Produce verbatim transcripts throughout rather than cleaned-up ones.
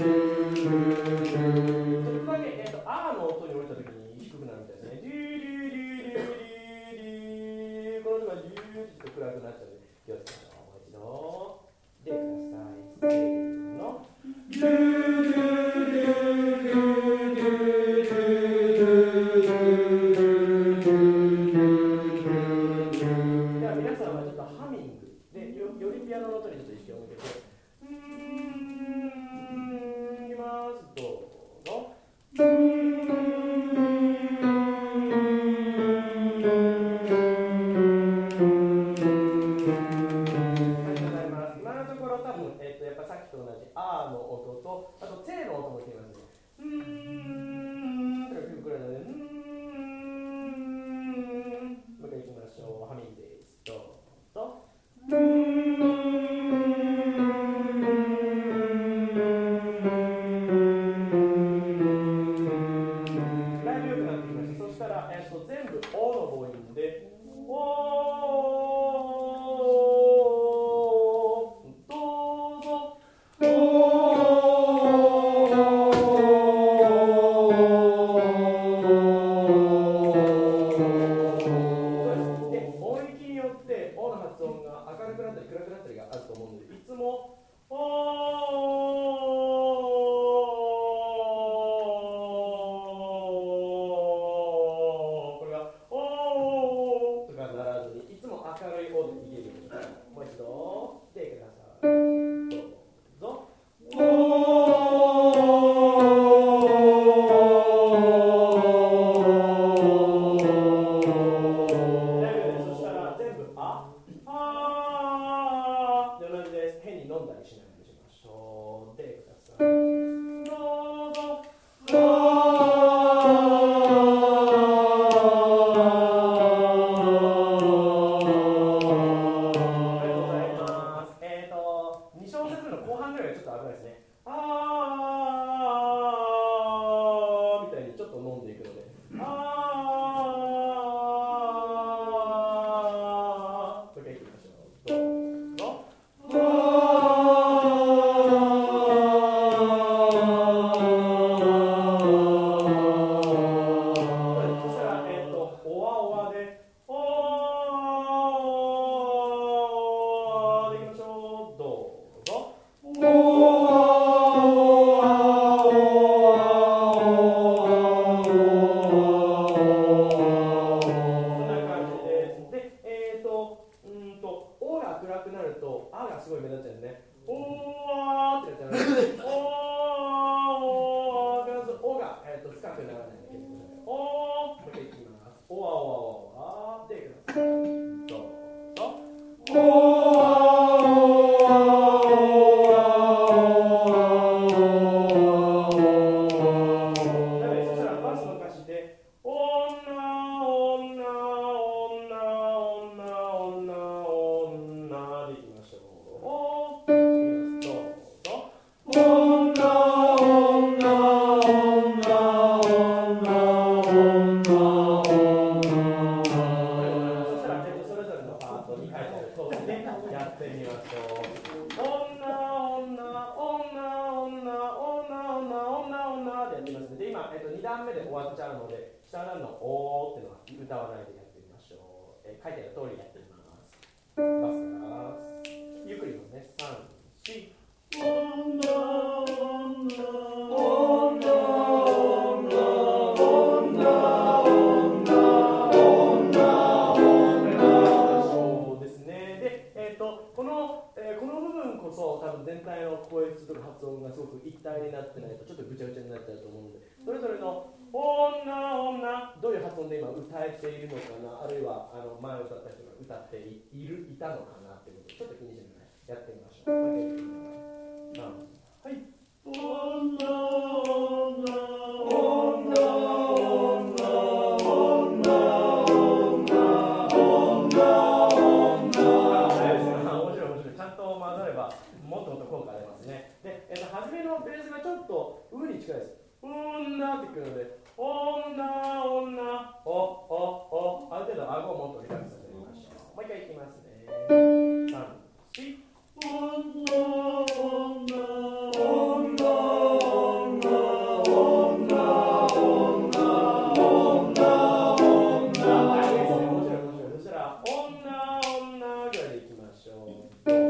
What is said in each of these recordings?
だけ、えーと、あーの音に降りたときに低くなるみたいですね。デューデューデューデューデューデュー、この音がデューって暗くなっちゃうんで、気をつけましょう。もう一度。でください。せーの。デューデューデューデューデューでは皆さんはちょっとハミングで よ, よりピアノの音にちょっと意識を向けて、うーん、いきます。どうぞ。あーの音と、あとての音も聞きますね。うーんとかくらいなので、うーん。もう一回いきましょう。ハミングです。どうぞ。うーん。だいぶ良くなってきました。そしたら、えっと、全部おの母音で、おー、どうぞ。お女声質とか発音がすごく一体になってないとちょっとぐちゃぐちゃになっちゃうと思うので、それぞれの女女どういう発音で今歌えているのかな、あるいはあの前歌った人が歌っているいたのかなっていうことをちょっと気にしながらやってみましょう。もう一回やってみます。はい。女女女もっともっと効果ありますね。で、えっと、初めのベースがちょっと上に近いです。女ってくるので、女、女、お、お、お、ある程度顎をもっとリラックスさせてみましょう。もう一回いきますね。さん、し、女、女、女、女、女、女、女、あ、いいですね。面白い面白い。そしたら、女、女ぐらいでいきましょう。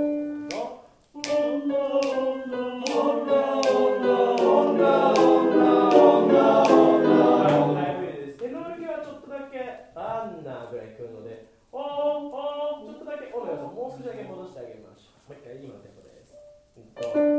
アンナぐらい来るので、おーおー、ちょっとだけ、お願いします。もう少しだけ戻してあげましょう。もう一回、今のテンポです。